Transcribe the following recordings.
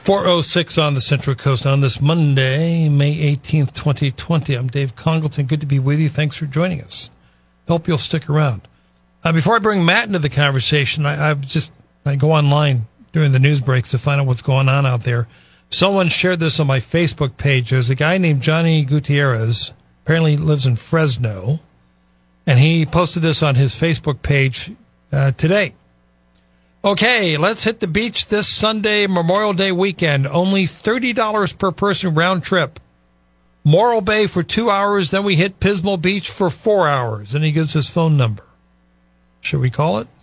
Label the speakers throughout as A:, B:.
A: 4:06 on the Central Coast on this Monday, May 18th, 2020. I'm Dave Congleton. Good to be with you. Thanks for joining us. Hope you'll stick around. Before I bring Matt into the conversation, I go online during the news breaks to find out what's going on out there. Someone shared this on my Facebook page. There's a guy named Johnny Gutierrez, apparently lives in Fresno, and he posted this on his Facebook page today. Okay, let's hit the beach this Sunday, Memorial Day weekend. Only $30 per person round trip. Morro Bay for 2 hours, then we hit Pismo Beach for 4 hours. And he gives his phone number. Should we call it?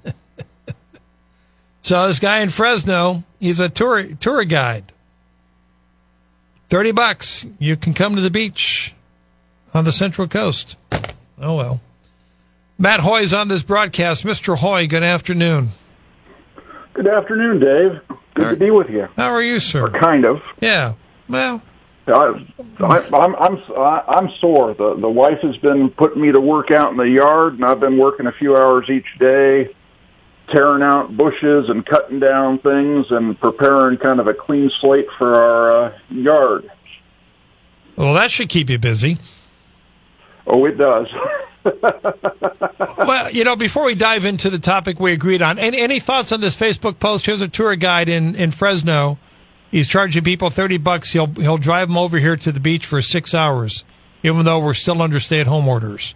A: So this guy in Fresno, he's a tour guide. $30, you can come to the beach on the Central Coast. Oh, well. Matt Hoy's on this broadcast. Mr. Hoy, good afternoon.
B: Good afternoon, Dave. Good to be with you.
A: How are you, sir?
B: Or kind of.
A: Yeah. Well,
B: I'm sore. The wife has been putting me to work out in the yard, and I've been working a few hours each day, tearing out bushes and cutting down things and preparing kind of a clean slate for our yard.
A: Well, that should keep you busy.
B: Oh, it does.
A: Well, before we dive into the topic we agreed on, any thoughts on this Facebook post? Here's a tour guide in Fresno. He's charging people $30. He'll drive them over here to the beach for 6 hours, even though we're still under stay-at-home orders.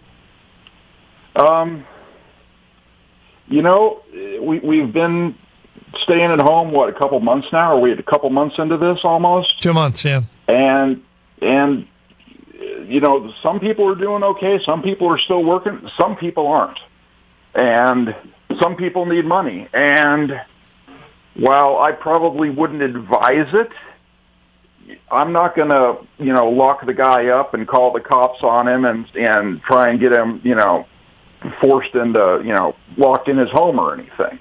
A: We've been staying at home, a couple months now? Are we a couple months into this almost? 2 months, yeah.
B: And some people are doing okay. Some people are still working. Some people aren't. And some people need money. And while I probably wouldn't advise it, I'm not going to, lock the guy up and call the cops on him and try and get him, forced into, locked in his home or anything.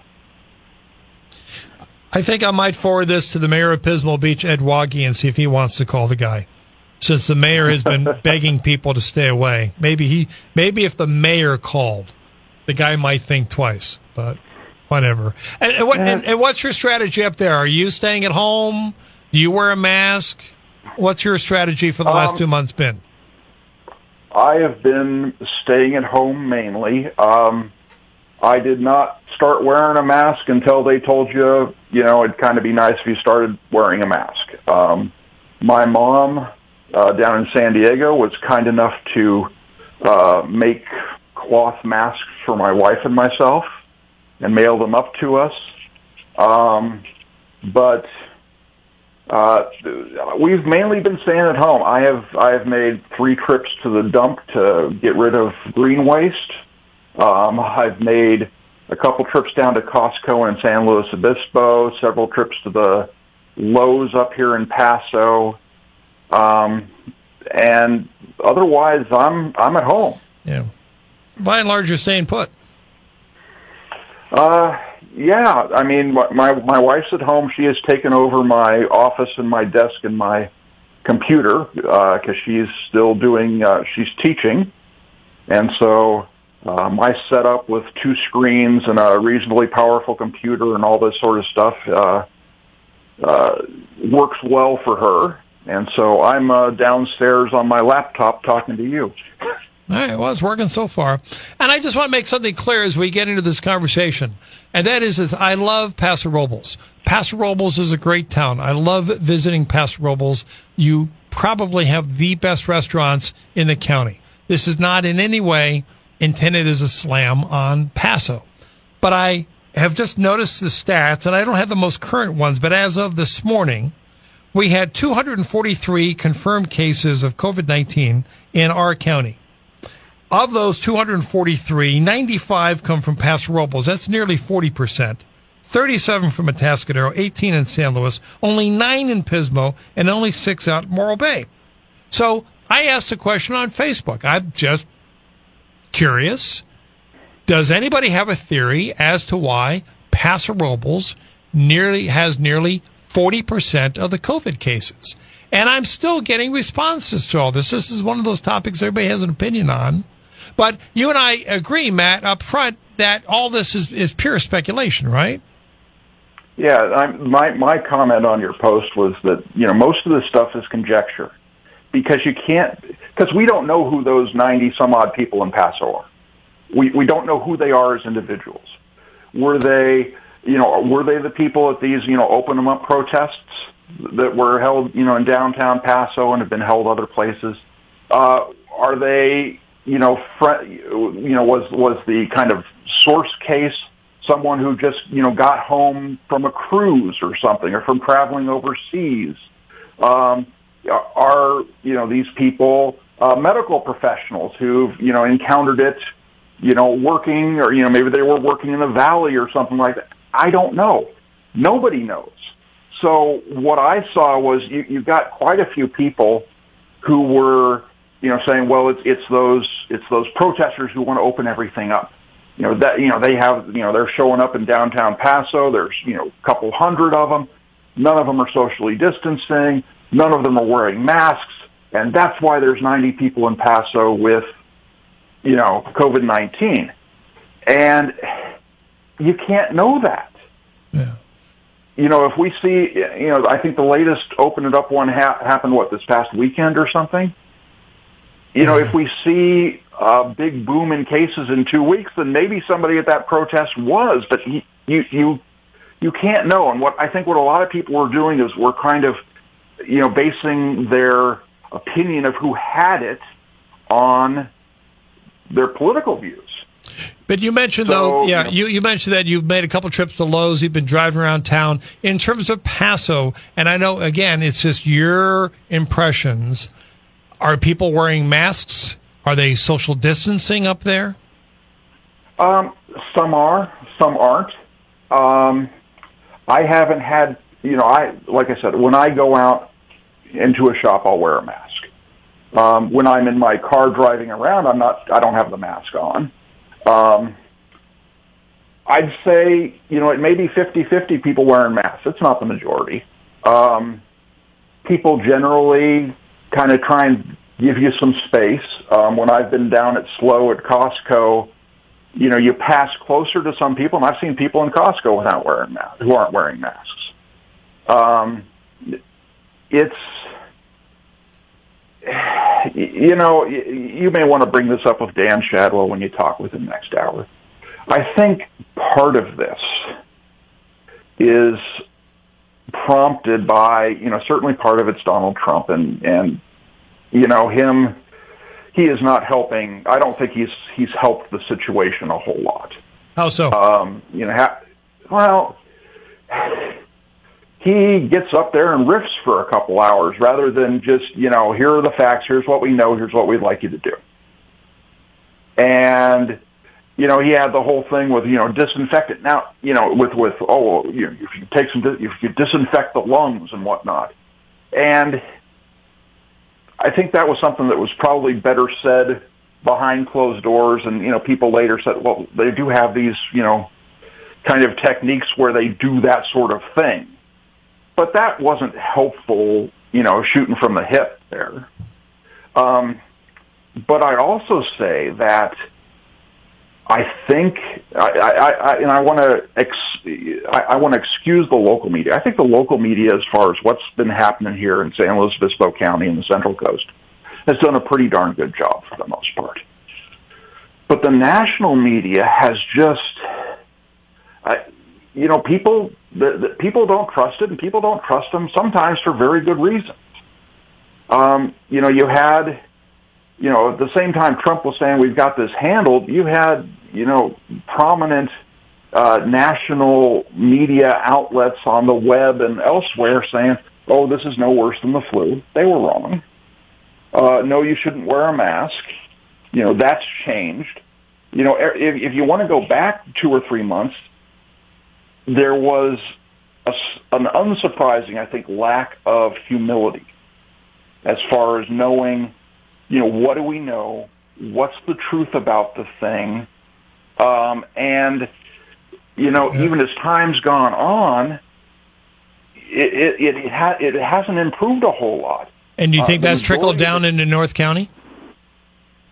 A: I think I might forward this to the mayor of Pismo Beach, Ed Waggy, and see if he wants to call the guy. Since the mayor has been begging people to stay away. Maybe if the mayor called, the guy might think twice, but whatever. And what's your strategy up there? Are you staying at home? Do you wear a mask? What's your strategy for the last 2 months been?
B: I have been staying at home mainly. I did not start wearing a mask until they told you, it'd kind of be nice if you started wearing a mask. My mom down in San Diego was kind enough to make cloth masks for my wife and myself and mail them up to us. But we've mainly been staying at home. I have made 3 trips to the dump to get rid of green waste. I've made a couple trips down to Costco in San Luis Obispo, several trips to the Lowe's up here in Paso. And otherwise, I'm at home.
A: Yeah. By and large, you're staying put.
B: Yeah. I mean, my wife's at home. She has taken over my office and my desk and my computer, because she's still doing, she's teaching. And so, my setup with 2 screens and a reasonably powerful computer and all this sort of stuff, works well for her. And so I'm downstairs on my laptop talking to you.
A: All right, well, it's working so far. And I just want to make something clear as we get into this conversation. And that is I love Paso Robles. Paso Robles is a great town. I love visiting Paso Robles. You probably have the best restaurants in the county. This is not in any way intended as a slam on Paso. But I have just noticed the stats, and I don't have the most current ones, but as of this morning, we had 243 confirmed cases of COVID-19 in our county. Of those 243, 95 come from Paso Robles. That's nearly 40%. 37 from Atascadero, 18 in San Luis, only 9 in Pismo, and only 6 out in Morro Bay. So I asked a question on Facebook. I'm just curious. Does anybody have a theory as to why Paso Robles has nearly 40% of the COVID cases? And I'm still getting responses to all this. This is one of those topics everybody has an opinion on. But you and I agree, Matt, up front, that all this is pure speculation, right?
B: Yeah, my comment on your post was that, most of this stuff is conjecture because we don't know who those 90 some odd people in Paso are. We don't know who they are as individuals. Were they the people at these, open them up protests that were held, in downtown Paso and have been held other places? Are they, was the kind of source case someone who just, got home from a cruise or something, or from traveling overseas? Are, these people medical professionals who've, encountered it, working, or, maybe they were working in the valley or something like that? I don't know. Nobody knows. So what I saw was you've got quite a few people who were, saying, well, it's those protesters who want to open everything up. They have, they're showing up in downtown Paso. There's, a couple hundred of them. None of them are socially distancing. None of them are wearing masks. And that's why there's 90 people in Paso with, COVID-19. And you can't know that.
A: Yeah.
B: If we see, I think the latest Open It Up one happened, this past weekend or something? If we see a big boom in cases in 2 weeks, then maybe somebody at that protest was, but you can't know. And what a lot of people were doing is we're kind of, basing their opinion of who had it on their political views.
A: But you mentioned, you mentioned that you've made a couple trips to Lowe's. You've been driving around town. In terms of Paso, and I know, again, it's just your impressions. Are people wearing masks? Are they social distancing up there?
B: Some are, some aren't. I haven't had, like I said, when I go out into a shop, I'll wear a mask. When I'm in my car driving around, I don't have the mask on. I'd say, it may be 50-50 people wearing masks. It's not the majority. People generally kind of try and give you some space. When I've been down at SLO at Costco, you pass closer to some people, and I've seen people in Costco who aren't wearing masks. It's, you may want to bring this up with Dan Shadwell when you talk with him next hour. I think part of this is prompted by, certainly part of it's Donald Trump and him, he is not helping. I don't think he's helped the situation a whole lot.
A: How so?
B: He gets up there and riffs for a couple hours rather than just, here are the facts, here's what we know, here's what we'd like you to do. And, he had the whole thing with, disinfectant. Now, if you disinfect the lungs and whatnot. And I think that was something that was probably better said behind closed doors. And, people later said, well, they do have these, kind of techniques where they do that sort of thing. But that wasn't helpful, shooting from the hip there. But I'd also say that I think I want to excuse the local media. I think the local media, as far as what's been happening here in San Luis Obispo County and the Central Coast, has done a pretty darn good job for the most part. But the national media has just, people don't trust it, and people don't trust them sometimes for very good reasons. You had, at the same time Trump was saying we've got this handled, you had, prominent national media outlets on the web and elsewhere saying, oh, this is no worse than the flu. They were wrong. No, you shouldn't wear a mask. That's changed. If you want to go back 2 or 3 months, there was an unsurprising, I think, lack of humility as far as knowing, what do we know? What's the truth about the thing? And, even as time's gone on, it hasn't improved a whole lot.
A: And do you think that's trickled down into North County?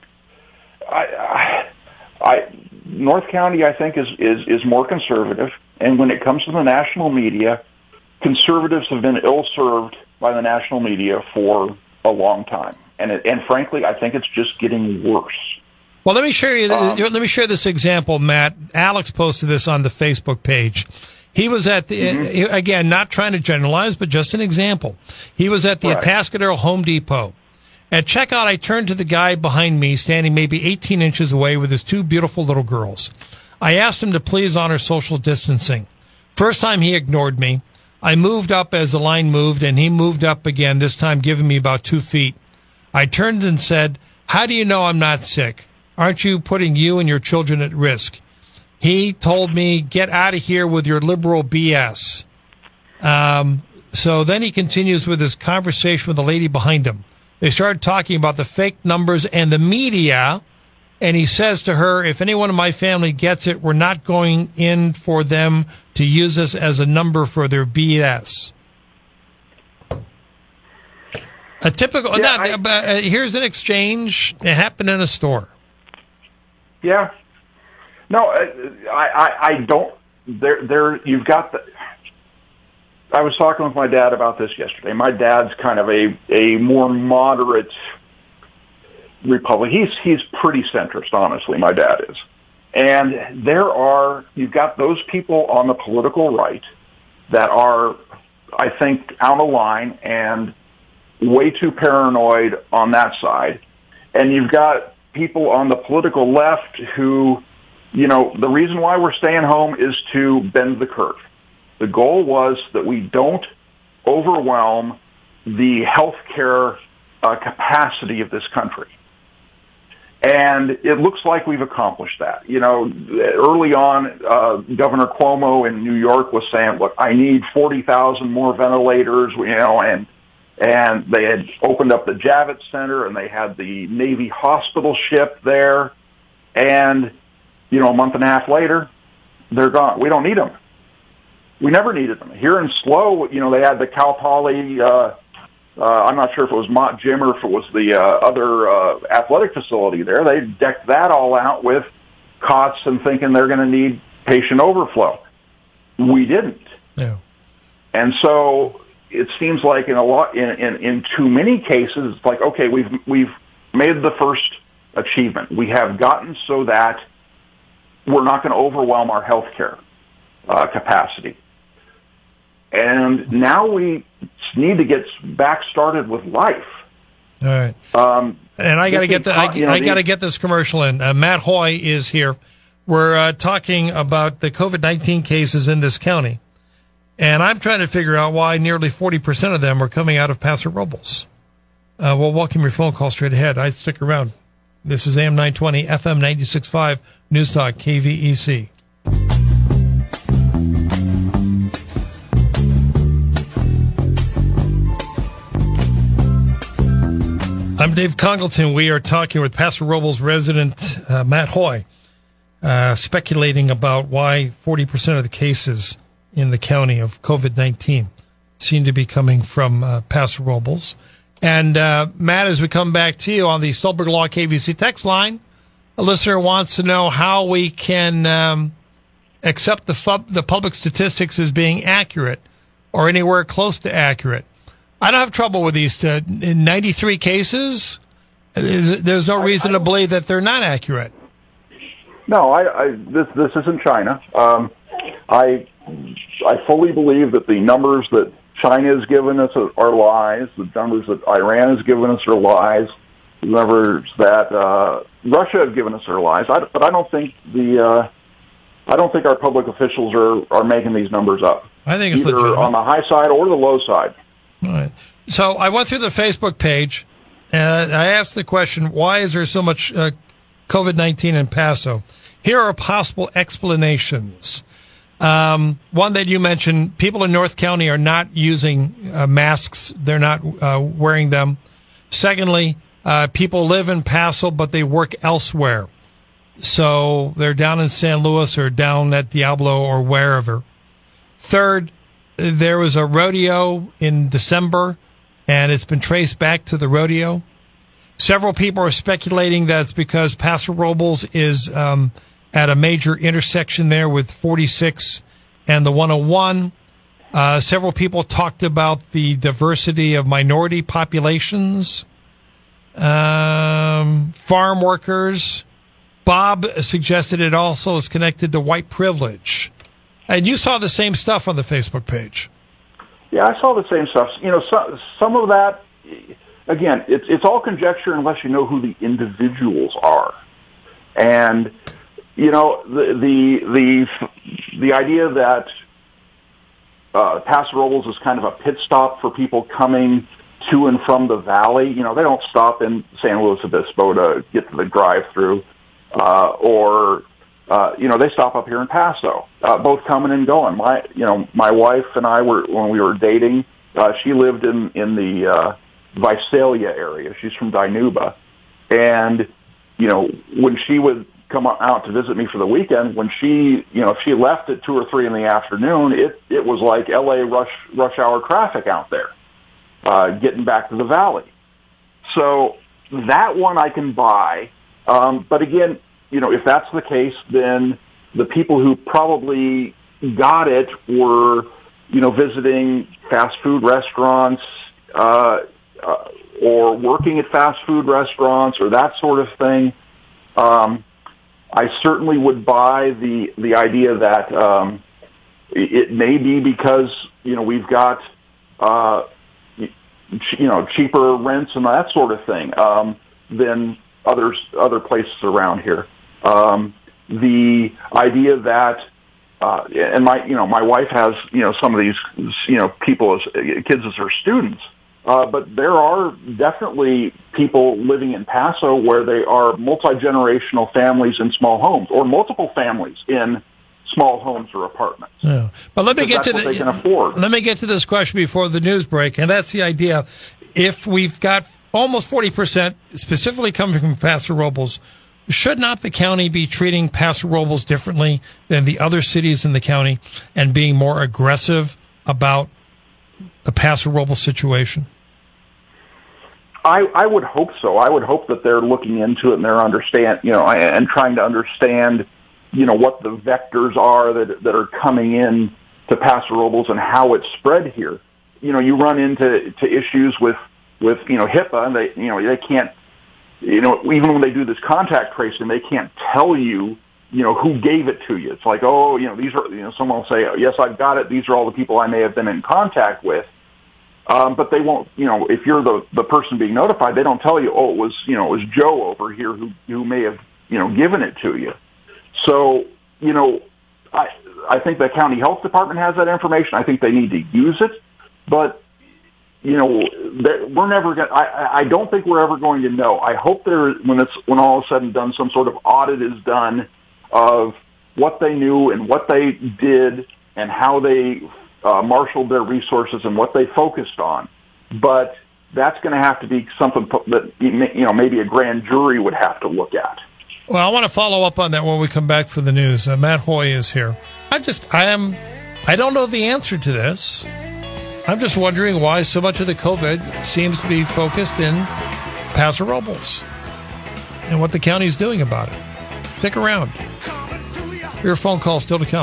B: North County, I think, is more conservative. And when it comes to the national media, conservatives have been ill-served by the national media for a long time. And frankly, I think it's just getting worse.
A: Well, let me share you. Let me share this example, Matt. Alex posted this on the Facebook page. He was at the again, not trying to generalize, but just an example. He was at the Atascadero Home Depot. At checkout, I turned to the guy behind me, standing maybe 18 inches away with his two beautiful little girls. I asked him to please honor social distancing. First time he ignored me. I moved up as the line moved, and he moved up again, this time giving me about 2 feet. I turned and said, "How do you know I'm not sick? Aren't you putting you and your children at risk?" He told me, "Get out of here with your liberal BS." So then he continues with his conversation with the lady behind him. They started talking about the fake numbers and the media, and he says to her, "If anyone in my family gets it, we're not going in for them to use us as a number for their BS." A typical. Here's an exchange. It happened in a store.
B: Yeah. No, I don't. You've got the. I was talking with my dad about this yesterday. My dad's kind of a more moderate Republican. He's pretty centrist, honestly. My dad is, and you've got those people on the political right that are, I think, out of line and way too paranoid on that side, and you've got people on the political left who, the reason why we're staying home is to bend the curve. The goal was that we don't overwhelm the healthcare capacity of this country. And it looks like we've accomplished that. Early on, Governor Cuomo in New York was saying, "Look, I need 40,000 more ventilators," and they had opened up the Javits Center, and they had the Navy hospital ship there. And, a month and a half later, they're gone. We don't need them. We never needed them. Here in SLO, they had the Cal Poly, I'm not sure if it was Mott Gym or if it was the other athletic facility there. They decked that all out with cots and thinking they're going to need patient overflow. We didn't.
A: Yeah.
B: And so it seems like in too many cases, it's like, okay, we've made the first achievement. We have gotten so that we're not going to overwhelm our healthcare capacity. And now we need to get back started with life.
A: All right. And I got to get I got to get this commercial in. Matt Hoy is here. We're talking about the COVID-19 cases in this county. And I'm trying to figure out why nearly 40% of them are coming out of Paso Robles. We'll welcome your phone call straight ahead. I'd stick around. This is AM 920, FM 96.5, News Talk, KVEC. I'm Dave Congleton. We are talking with Paso Robles resident Matt Hoy, speculating about why 40% of the cases in the county of COVID-19 seem to be coming from Paso Robles. And Matt, as we come back to you on the Stolberg Law KVC text line, a listener wants to know how we can accept the public statistics as being accurate or anywhere close to accurate. I don't have trouble with these 93 cases. There's no reason to believe that they're not accurate.
B: No, this isn't China. I fully believe that the numbers that China has given us are lies. The numbers that Iran has given us are lies. The numbers that Russia have given us are lies. But I don't think our public officials are making these numbers up.
A: I think it's
B: either
A: legitimate.
B: On the high side or the low side.
A: All right. So I went through the Facebook page, and I asked the question, why is there so much COVID-19 in Paso? Here are possible explanations. One that you mentioned, people in North County are not using masks. They're not wearing them. Secondly, people live in Paso, but they work elsewhere. So they're down in San Luis or down at Diablo or wherever. Third, there was a rodeo in December, and it's been traced back to the rodeo. Several people are speculating that it's because Paso Robles is at a major intersection there with 46 and the 101. Several people talked about the diversity of minority populations, farm workers. Bob suggested it also is connected to white privilege. And you saw the same stuff on the Facebook page.
B: Yeah, I saw the same stuff. You know, some of that, again, it's all conjecture unless you know who the individuals are. And, you know, the idea that Paso Robles is kind of a pit stop for people coming to and from the valley. You know, they don't stop in San Luis Obispo to get to the drive-through, you know, they stop up here in Paso, both coming and going. My wife and I when we were dating, she lived in the Visalia area. She's from Dinuba. And, you know, when she would come out to visit me for the weekend, when she, you know, if she left at 2 or 3 in the afternoon, it was like LA rush hour traffic out there, getting back to the valley. So that one I can buy. But again, you know, if that's the case, then the people who probably got it were, you know, visiting fast food restaurants, or working at fast food restaurants or that sort of thing. I certainly would buy the idea that, it may be because, you know, we've got, you know, cheaper rents and that sort of thing, than other places around here. The idea that, and my wife has, you know, some of these, you know, kids as her students, but there are definitely people living in Paso where they are multi-generational families in small homes, or multiple families in small homes or apartments.
A: Yeah. But let me get to
B: they can afford.
A: Let me get to this question before the news break, and that's the idea. If we've got almost 40% specifically coming from Paso Robles, should not the county be treating Paso Robles differently than the other cities in the county and being more aggressive about the Paso Robles situation?
B: I would hope so. I would hope that they're looking into it and they're and trying to understand, you know, what the vectors are that are coming in to Paso Robles and how it's spread here. You know, you run into issues with you know, HIPAA, and they can't, you know, even when they do this contact tracing, they can't tell you, you know, who gave it to you. It's like, oh, you know, these are, you know, someone will say, yes, I've got it. These are all the people I may have been in contact with. But they won't, you know, if you're the person being notified, they don't tell you, oh, it was Joe over here who may have, you know, given it to you. So, you know, I think the county health department has that information. I think they need to use it, but, you know, we're never going. I don't think we're ever going to know. I hope when all is said and done, some sort of audit is done of what they knew and what they did and how they marshaled their resources and what they focused on. But that's going to have to be something that, you know, maybe a grand jury would have to look at.
A: Well, I want to follow up on that when we come back for the news. Matt Hoy is here. I don't know the answer to this. I'm just wondering why so much of the COVID seems to be focused in Paso Robles and what the county's doing about it. Stick around. Your phone call still to come.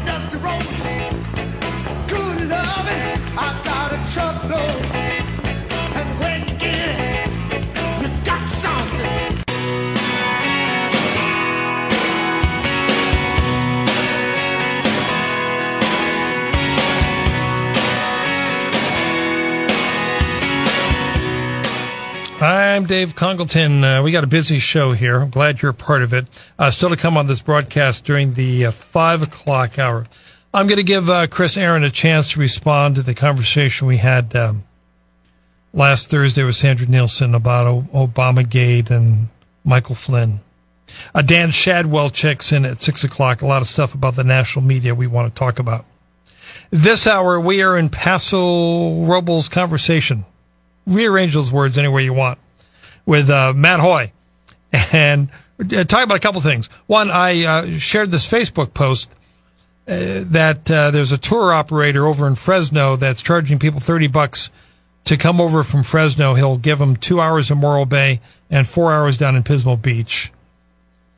A: I'm Dave Congleton. We got a busy show here. I'm glad you're a part of it. Still to come on this broadcast during the 5 o'clock hour. I'm going to give Chris Aaron a chance to respond to the conversation we had last Thursday with Sandra Nielsen about Obamagate and Michael Flynn. Dan Shadwell checks in at 6 o'clock. A lot of stuff about the national media we want to talk about. This hour, we are in Paso Robles conversation. Rearrange those words any way you want with Matt Hoy and talk about a couple things. One, I shared this Facebook post that there's a tour operator over in Fresno that's charging people $30 to come over from Fresno. He'll give them 2 hours in Morro Bay and 4 hours down in Pismo Beach.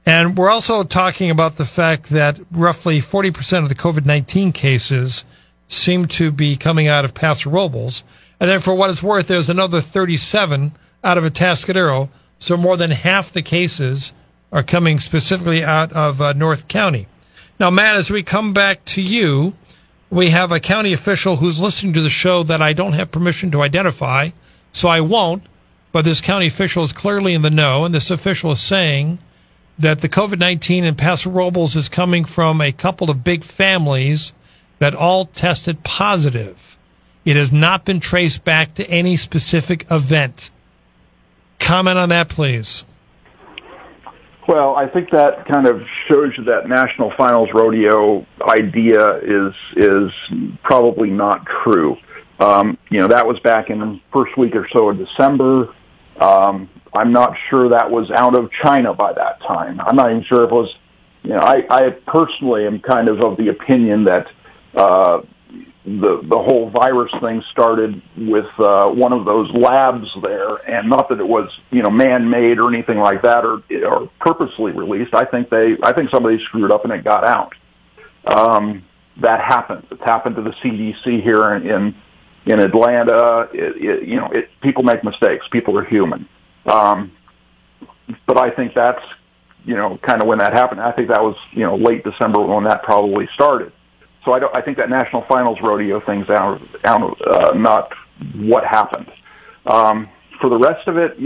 A: And we're also talking about the fact that roughly 40% of the COVID-19 cases seem to be coming out of Paso Robles. And then for what it's worth, there's another 37 out of Atascadero. So more than half the cases are coming specifically out of North County. Now, Matt, as we come back to you, we have a county official who's listening to the show that I don't have permission to identify, so I won't. But this county official is clearly in the know, and this official is saying that the COVID-19 in Paso Robles is coming from a couple of big families that all tested positive. It has not been traced back to any specific event. Comment on that, please.
B: Well, I think that kind of shows you that National Finals Rodeo idea is probably not true. That was back in the first week or so of December. I'm not sure that was out of China by that time. I'm not even sure if it was, I personally am kind of the opinion that the whole virus thing started with one of those labs there, and not that it was man-made or anything like that, or purposely released. I think somebody screwed up and it got out. That happens. It's happened to the CDC here in Atlanta. People make mistakes. People are human. But I think that's kind of when that happened. I think that was late December when that probably started. So I think that National Finals Rodeo thing's out not what happened. For the rest of it,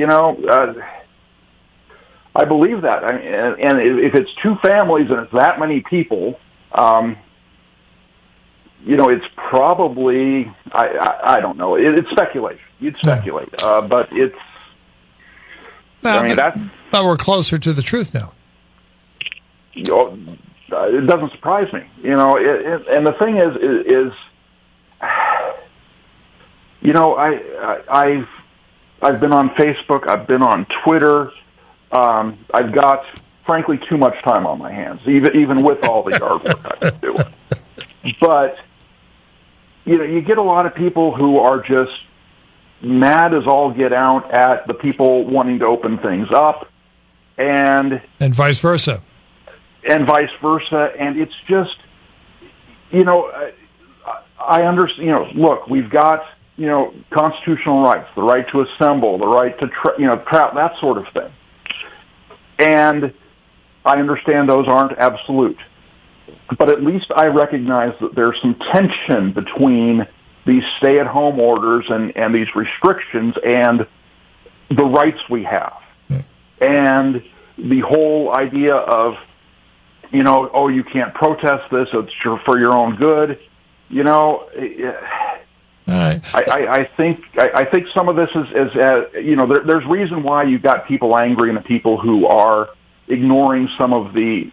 B: I believe that. And if it's two families and it's that many people, it's probably, I don't know. It's speculation. You'd speculate. But it's,
A: but we're closer to the truth now.
B: It doesn't surprise me, and the thing is, I've been on Facebook, I've been on Twitter, I've got, frankly, too much time on my hands, even with all the yard work I've been doing. But, you get a lot of people who are just mad as all get out at the people wanting to open things up, and
A: vice versa.
B: And it's just, I understand, look, we've got, constitutional rights, the right to assemble, the right to, trap, that sort of thing. And I understand those aren't absolute. But at least I recognize that there's some tension between these stay-at-home orders and these restrictions and the rights we have. And the whole idea of, you can't protest this, it's for your own good.
A: All right.
B: I think some of this is there's reason why you've got people angry and the people who are ignoring some of the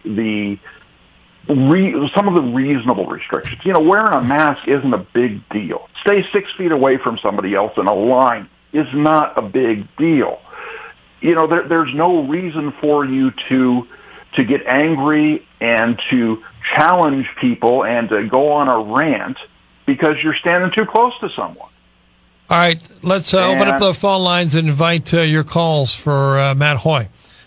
B: reasonable restrictions. Wearing a mask isn't a big deal. Stay 6 feet away from somebody else in a line is not a big deal. There's no reason for you to get angry and to challenge people and to go on a rant because you're standing too close to someone.
A: All right, let's open up the phone lines and invite your calls for Matt Hoy.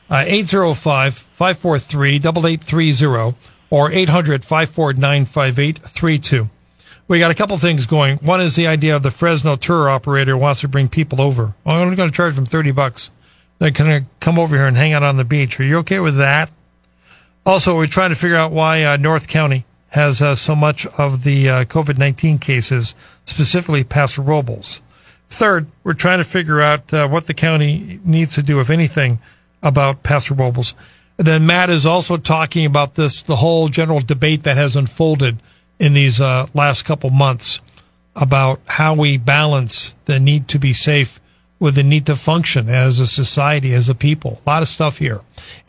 A: 805-543-8830 or 800-549-5832. We got a couple things going. One is the idea of the Fresno tour operator who wants to bring people over. I'm only going to charge them $30. They're going to come over here and hang out on the beach. Are you okay with that? Also, we're trying to figure out why North County has so much of the COVID-19 cases, specifically Paso Robles. Third, we're trying to figure out what the county needs to do, if anything, about Paso Robles. And then Matt is also talking about the whole general debate that has unfolded in these last couple months about how we balance the need to be safe with the need to function as a society, as a people. A lot of stuff here.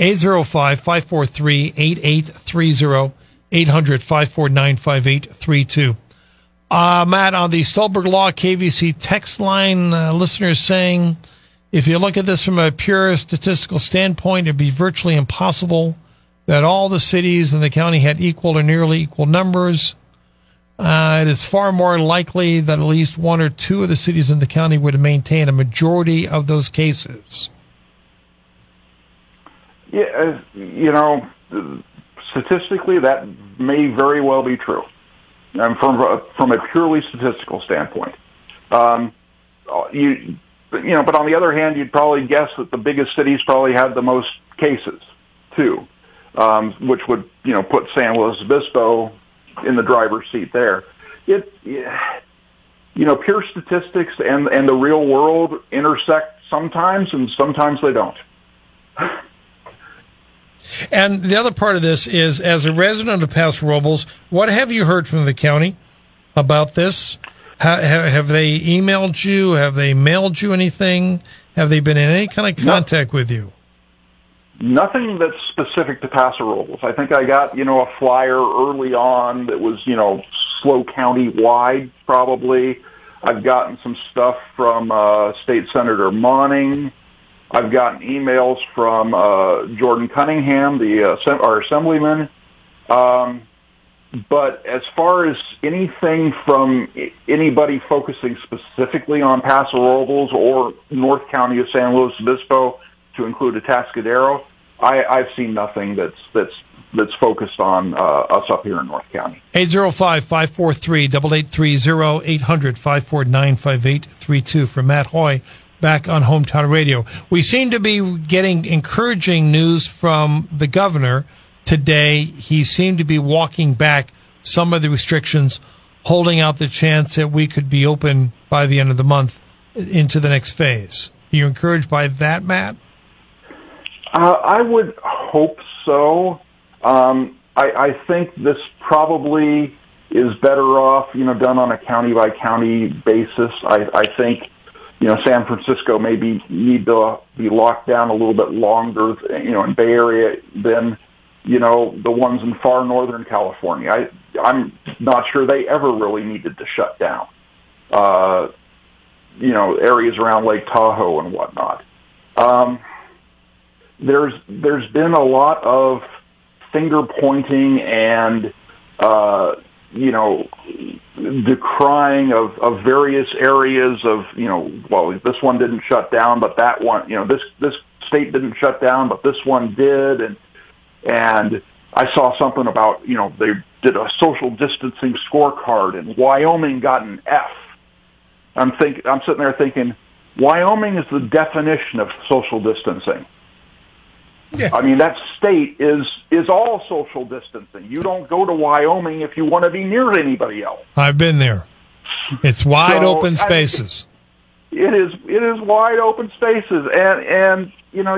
A: 805-543-8830, 800-549-5832. Matt, on the Stolberg Law KVC text line, listeners saying, if you look at this from a pure statistical standpoint, it'd be virtually impossible that all the cities in the county had equal or nearly equal numbers. It is far more likely that at least one or two of the cities in the county would maintain a majority of those cases.
B: Yeah, statistically, that may very well be true. From a purely statistical standpoint, but on the other hand, you'd probably guess that the biggest cities probably had the most cases too, which would put San Luis Obispo in the driver's seat there. Pure statistics and the real world intersect sometimes, and sometimes they don't.
A: And the other part of this is, as a resident of Paso Robles, what have you heard from the county about this? Have they emailed you? Have they mailed you anything? Have they been in any kind of contact with you?
B: Nothing that's specific to Paso Robles. I think I got, a flyer early on that was, SLO County wide, probably. I've gotten some stuff from State Senator Monning. I've gotten emails from Jordan Cunningham, our assemblyman. But as far as anything from anybody focusing specifically on Paso Robles or North County of San Luis Obispo, to include Atascadero, I've seen nothing that's focused on us up here in North County.
A: 805-543-8830, 800-549-5832 from Matt Hoy. Back on Hometown Radio. We seem to be getting encouraging news from the governor today. He seemed to be walking back some of the restrictions, holding out the chance that we could be open by the end of the month into the next phase. Are you encouraged by that, Matt?
B: I would hope so. I think this probably is better off, done on a county-by-county basis. I think San Francisco maybe need to be locked down a little bit longer, in Bay Area than, the ones in far northern California. I'm not sure they ever really needed to shut down, areas around Lake Tahoe and whatnot. There's been a lot of finger pointing and, decrying of various areas of, this one didn't shut down, but that one, this state didn't shut down, but this one did. And I saw something about, they did a social distancing scorecard and Wyoming got an F. I'm sitting there thinking, Wyoming is the definition of social distancing. Yeah. I mean, that state is all social distancing. You don't go to Wyoming if you want to be near anybody else.
A: I've been there. It's wide open spaces.
B: It is wide open spaces, and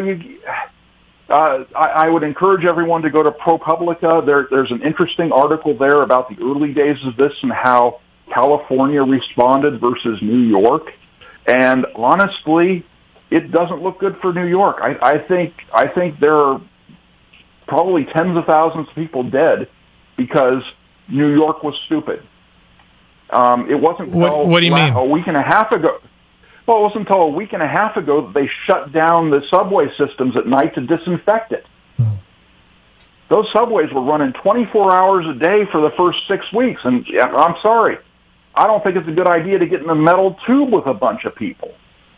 B: I would encourage everyone to go to ProPublica. There's an interesting article there about the early days of this and how California responded versus New York. And honestly, it doesn't look good for New York. I think there are probably tens of thousands of people dead because New York was stupid. It wasn't until
A: what do you mean?
B: A week and a half ago. Well, it wasn't until a week and a half ago that they shut down the subway systems at night to disinfect it. Those subways were running 24 hours a day for the first 6 weeks, and I'm sorry, I don't think it's a good idea to get in a metal tube with a bunch of people.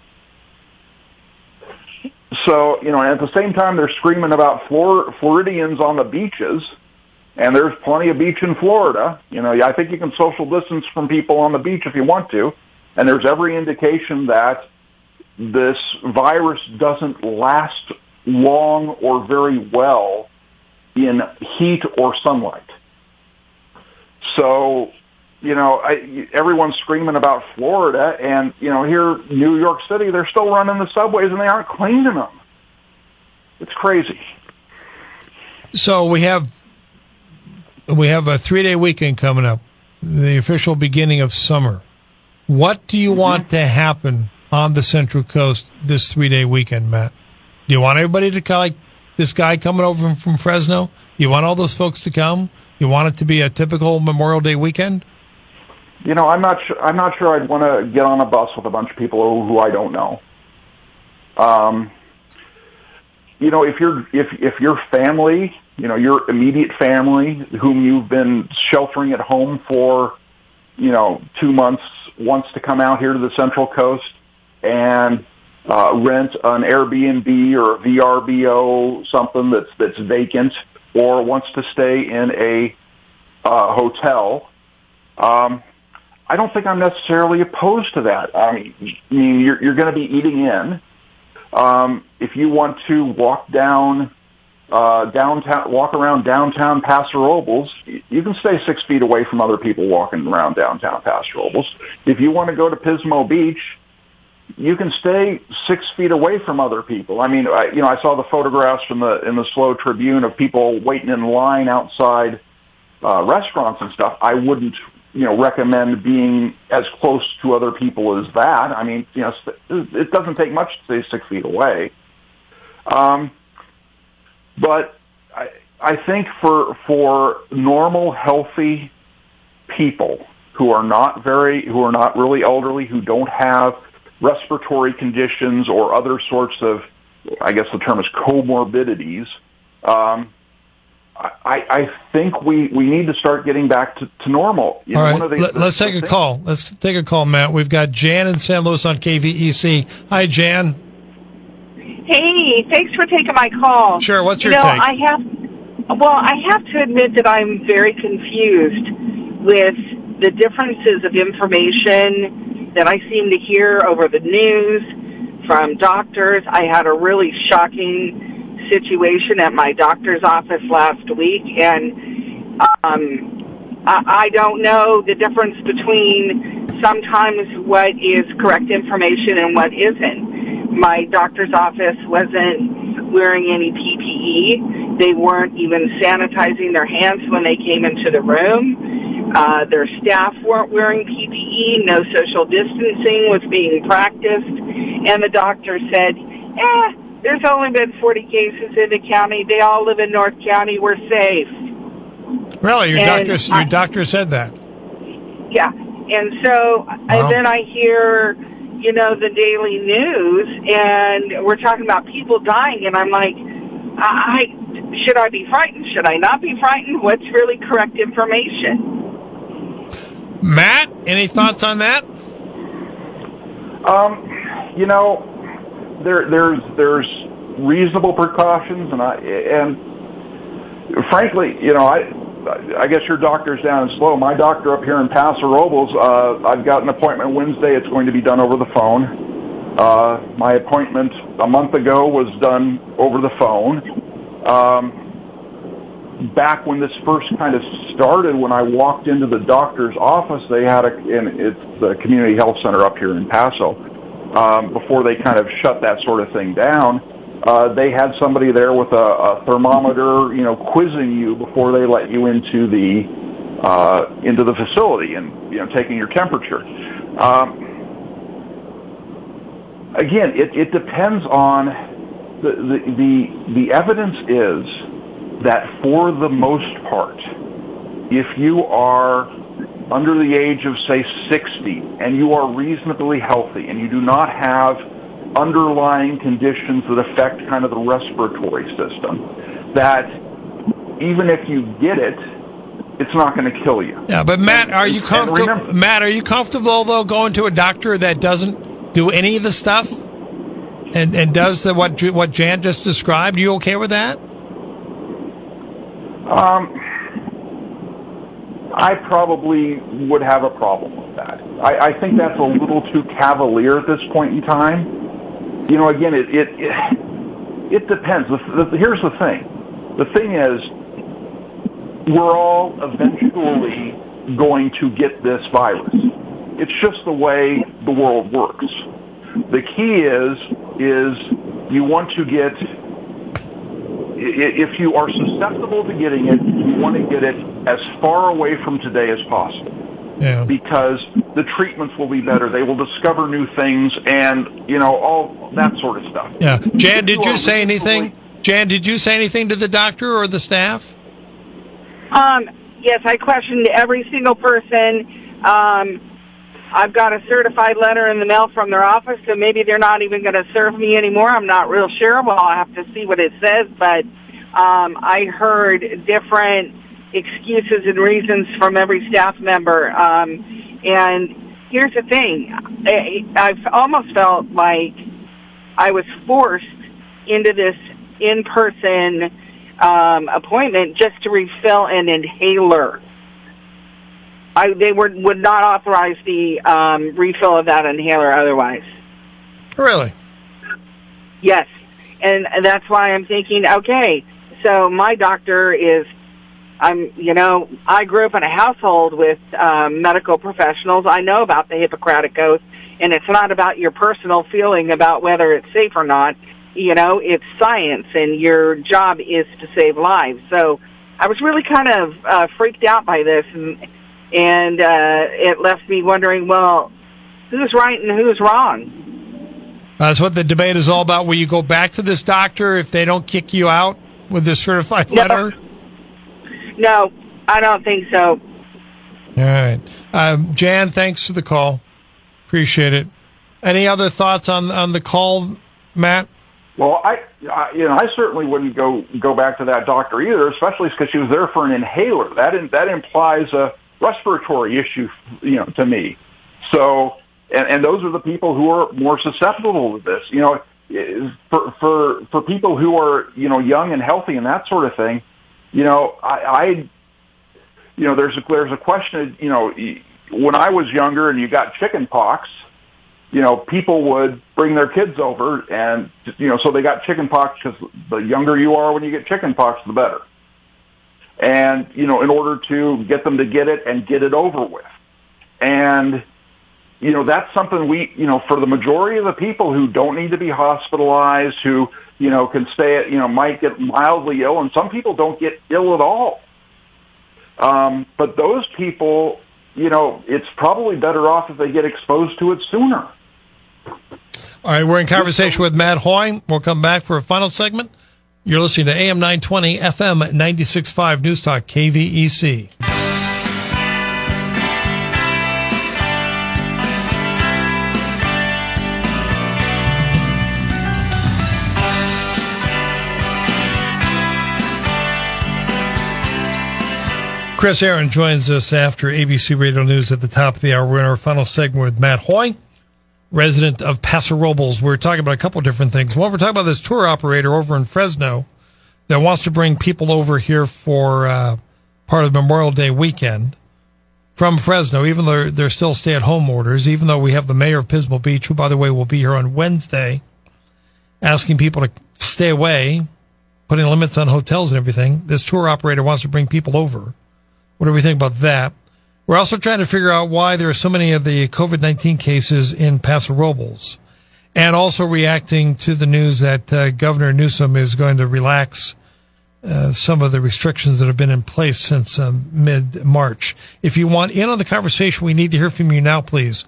B: So, and at the same time, they're screaming about Floridians on the beaches, and there's plenty of beach in Florida. I think you can social distance from people on the beach if you want to, and there's every indication that this virus doesn't last long or very well in heat or sunlight. So, everyone's screaming about Florida, and, here, New York City, they're still running the subways, and they aren't cleaning them. It's crazy.
A: So we have a 3-day weekend coming up, the official beginning of summer. What do you want to happen on the Central Coast this 3-day weekend, Matt? Do you want everybody to like this guy coming over from Fresno? You want all those folks to come? You want it to be a typical Memorial Day weekend?
B: I'm not sure I'd want to get on a bus with a bunch of people who I don't know. If your family, your immediate family, whom you've been sheltering at home for, 2 months, wants to come out here to the Central Coast, and rent an Airbnb or a VRBO, something that's vacant, or wants to stay in a hotel, I don't think I'm necessarily opposed to that. I mean, you're going to be eating in. If you want to walk around downtown Paso Robles, you can stay 6 feet away from other people walking around downtown Paso Robles. If you want to go to Pismo Beach, you can stay 6 feet away from other people. I mean, I saw the photographs in the SLO Tribune of people waiting in line outside restaurants and stuff. I wouldn't, recommend being as close to other people as that. I mean, it doesn't take much to stay 6 feet away. But I think for normal, healthy people who are not really elderly, who don't have respiratory conditions or other sorts of, I guess the term is comorbidities, I think we need to start getting back to normal.
A: All right, let's take a call. Let's take a call, Matt. We've got Jan in San Luis on KVEC. Hi, Jan.
C: Hey, thanks for taking my call.
A: Sure, what's your take?
C: I have to admit that I'm very confused with the differences of information that I seem to hear over the news from doctors. I had a really shocking situation at my doctor's office last week, and I don't know the difference between sometimes what is correct information and what isn't. My doctor's office wasn't wearing any PPE. They weren't even sanitizing their hands when they came into the room. Their staff weren't wearing PPE. No social distancing was being practiced. And the doctor said, there's only been 40 cases in the county. They all live in North County. We're safe.
A: Really? Your doctor said that?
C: Yeah. And so, and then I hear, the daily news, and we're talking about people dying, and I'm like, should I be frightened? Should I not be frightened? What's really correct information?
A: Matt, any thoughts on that?
B: There's reasonable precautions, and frankly, I guess your doctor's down in SLO. My doctor up here in Paso Robles, I've got an appointment Wednesday. It's going to be done over the phone. My appointment a month ago was done over the phone. Back when this first kind of started, when I walked into the doctor's office, they had it's the community health center up here in Paso. Before they kind of shut that sort of thing down, they had somebody there with a thermometer, quizzing you before they let you into the facility and taking your temperature. Again, it depends on the evidence is that for the most part, if you are under the age of, say, 60, and you are reasonably healthy, and you do not have underlying conditions that affect kind of the respiratory system, that even if you get it, it's not going to kill you.
A: Yeah, but Matt, are you comfortable? Matt, are you comfortable though going to a doctor that doesn't do any of the stuff and does what Jan just described? Are you okay with that?
B: I probably would have a problem with that. I think that's a little too cavalier at this point in time. Again, it depends. Here's the thing. The thing is, we're all eventually going to get this virus. It's just the way the world works. The key is you want to get, if you are susceptible to getting it, you want to get it as far away from today as possible.
A: Yeah.
B: Because the treatments will be better. They will discover new things and, all that sort of stuff.
A: Yeah. Jan, did you say anything? Jan, did you say anything to the doctor or the staff?
C: Yes, I questioned every single person. I've got a certified letter in the mail from their office, so maybe they're not even going to serve me anymore. I'm not real sure. Well, I'll have to see what it says, but I heard different excuses and reasons from every staff member. And here's the thing. I've almost felt like I was forced into this in-person appointment just to refill an inhaler. They would not authorize the refill of that inhaler otherwise.
A: Really?
C: Yes. And that's why I'm thinking, okay, so my doctor is, I grew up in a household with medical professionals. I know about the Hippocratic Oath, and it's not about your personal feeling about whether it's safe or not. It's science, and your job is to save lives. So I was really kind of freaked out by this, and it left me wondering, well, who's right and who's wrong?
A: That's what the debate is all about. Will you go back to this doctor if they don't kick you out with this certified letter?
C: No, I don't think so.
A: All right. Jan, thanks for the call. Appreciate it. Any other thoughts on the call, Matt?
B: Well, I certainly wouldn't go back to that doctor either, especially because she was there for an inhaler. That implies a respiratory issue, to me. So, and those are the people who are more susceptible to this. For people who are young and healthy and that sort of thing, there's a question. When I was younger and you got chicken pox, people would bring their kids over, and so they got chicken pox because the younger you are when you get chicken pox, the better. And in order to get them to get it and get it over with, and that's something we for the majority of the people who don't need to be hospitalized, who can stay at might get mildly ill, and some people don't get ill at all. But those people, it's probably better off if they get exposed to it sooner.
A: All right, we're in conversation with Matt Hoy. We'll come back for a final segment. You're listening to AM 920, FM 96.5 News Talk, KVEC. Chris Aaron joins us after ABC Radio News at the top of the hour. We're in our final segment with Matt Hoy, resident of Paso Robles. We're talking about a couple of different things. One, we're talking about this tour operator over in Fresno that wants to bring people over here for part of Memorial Day weekend from Fresno, even though they're still stay-at-home orders, even though we have the mayor of Pismo Beach, who, by the way, will be here on Wednesday, asking people to stay away, putting limits on hotels and everything. This tour operator wants to bring people over. What do we think about that? We're also trying to figure out why there are so many of the COVID-19 cases in Paso Robles, and also reacting to the news that Governor Newsom is going to relax some of the restrictions that have been in place since mid-March. If you want in on the conversation, we need to hear from you now, please.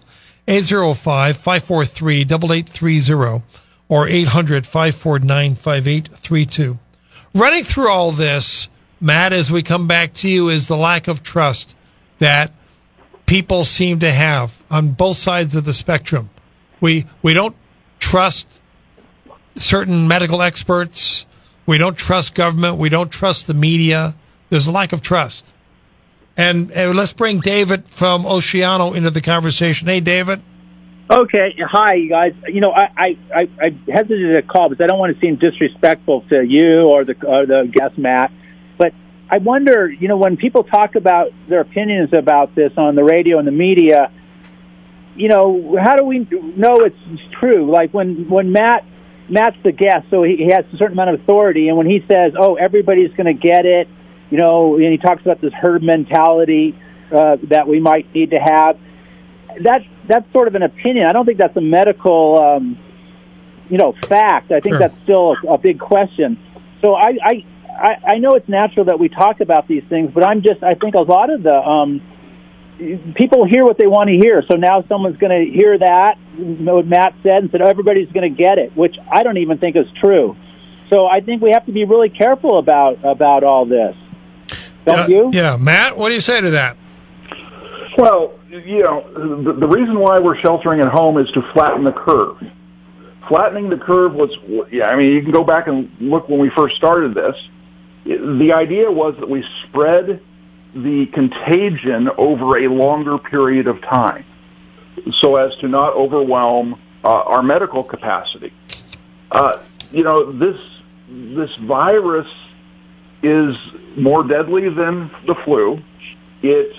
A: 805-543-8830 or 800-549-5832. Running through all this, Matt, as we come back to you, is the lack of trust that people seem to have on both sides of the spectrum. We don't trust certain medical experts. We don't trust government. We don't trust the media. There's a lack of trust. And let's bring David from Oceano into the conversation. Hey, David.
D: Okay. Hi, you guys. I hesitated to call because I don't want to seem disrespectful to you or the guest, Matt. But I wonder, when people talk about their opinions about this on the radio and the media, how do we know it's true? Like when Matt's the guest, so he has a certain amount of authority, and when he says, "Oh, everybody's going to get it," and he talks about this herd mentality that we might need to have. That's sort of an opinion. I don't think that's a medical, fact. I think that's still a big question. So I know it's natural that we talk about these things, but I think a lot of the people hear what they want to hear. So now someone's going to hear that, what Matt said, and said, everybody's going to get it, which I don't even think is true. So I think we have to be really careful about all this. Don't you?
A: Yeah. Matt, what do you say to that?
B: Well, the reason why we're sheltering at home is to flatten the curve. Flattening the curve was, you can go back and look when we first started this. The idea was that we spread the contagion over a longer period of time so as to not overwhelm our medical capacity. This virus is more deadly than the flu. It's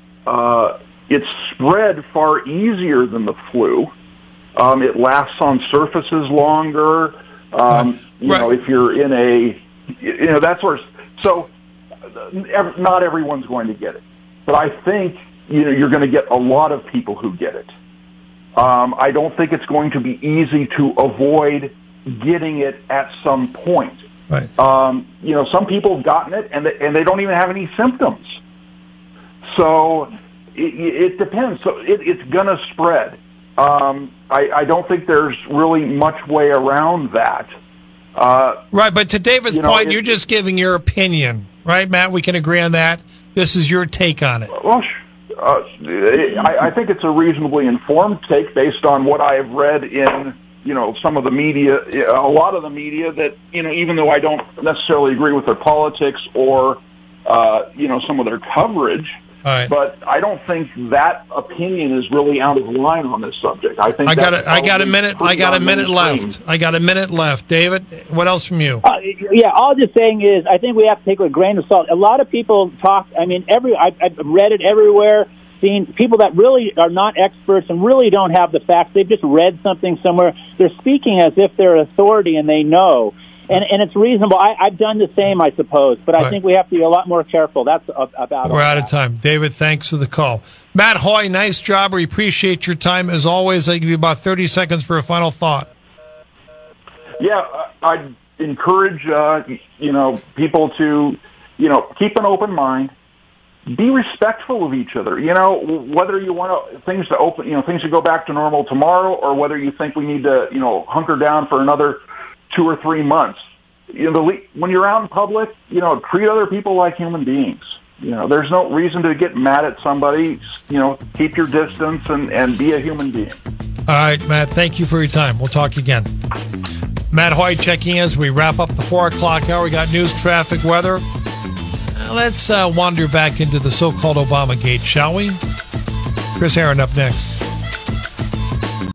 B: spread far easier than the flu. It lasts on surfaces longer. If you're in that sort of, so not everyone's going to get it. But I think, you're going to get a lot of people who get it. I don't think it's going to be easy to avoid getting it at some point.
A: Right.
B: Some people have gotten it and they don't even have any symptoms. So it depends. So it's going to spread. I don't think there's really much way around that.
A: Right, but to David's point, you're just giving your opinion, right, Matt? We can agree on that. This is your take on it.
B: Well, I think it's a reasonably informed take based on what I have read in, some of the media, a lot of the media that, even though I don't necessarily agree with their politics or, some of their coverage,
A: right.
B: But I don't think that opinion is really out of line on this subject. I think
A: I got a minute left. David, what else from you?
D: All I'm just saying is I think we have to take it with a grain of salt. A lot of people talk. I mean, I've read it everywhere. Seen people that really are not experts and really don't have the facts. They've just read something somewhere. They're speaking as if they're authority and they know. And it's reasonable. I've done the same, I suppose, but I think we have to be a lot more careful. That's about.
A: We're out of time. David, thanks for the call. Matt Hoy, nice job. We appreciate your time as always. I give you about 30 seconds for a final thought.
B: Yeah, I'd encourage people to keep an open mind. Be respectful of each other. Whether you want things to open, things to go back to normal tomorrow, or whether you think we need to, hunker down for another 2 or 3 months. When you're out in public, treat other people like human beings. There's no reason to get mad at somebody. Keep your distance and be a human being.
A: All right, Matt, thank you for your time. We'll talk again. Matt Hoy checking in as we wrap up the 4 o'clock hour. We got news, traffic, weather. Let's wander back into the so-called Obamagate, shall we? Chris Aaron up next.